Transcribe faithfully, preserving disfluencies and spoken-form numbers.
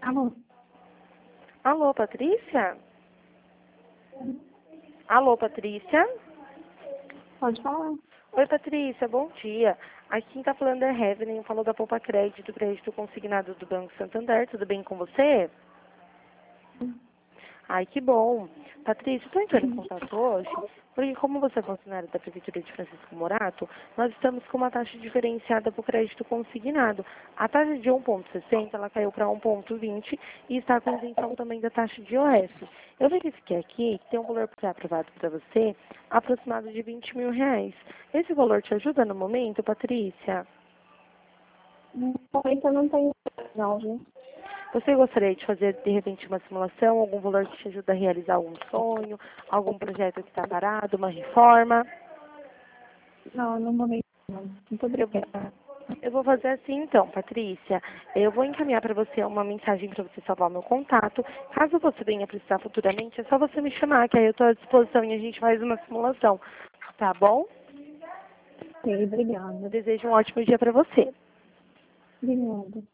Alô? Alô, Patrícia? Alô, Patrícia? Pode falar. Oi, Patrícia, bom dia. Aqui quem tá falando é Heaven, falou da Poupa Crédito, crédito consignado do Banco Santander. Tudo bem com você? Ai, que bom. Patrícia, estou entrando em contato hoje, porque como você é funcionária da Prefeitura de Francisco Morato, nós estamos com uma taxa diferenciada para o crédito consignado. A taxa de um vírgula sessenta, ela caiu para um vírgula vinte e está com isenção também da taxa de I O F. Eu verifiquei aqui que tem um valor que é aprovado para você, aproximado de vinte mil reais. Esse valor te ajuda no momento, Patrícia? No momento eu não tenho não, viu? Você gostaria de fazer, de repente, uma simulação, algum valor que te ajuda a realizar algum sonho, algum projeto que está parado, uma reforma? Não, no momento não. Muito Eu, obrigada. eu vou fazer assim então, Patrícia. Eu vou encaminhar para você uma mensagem para você salvar o meu contato. Caso você venha precisar futuramente, é só você me chamar, que aí eu estou à disposição e a gente faz uma simulação. Tá bom? Ok, obrigada. Eu desejo um ótimo dia para você. Obrigada.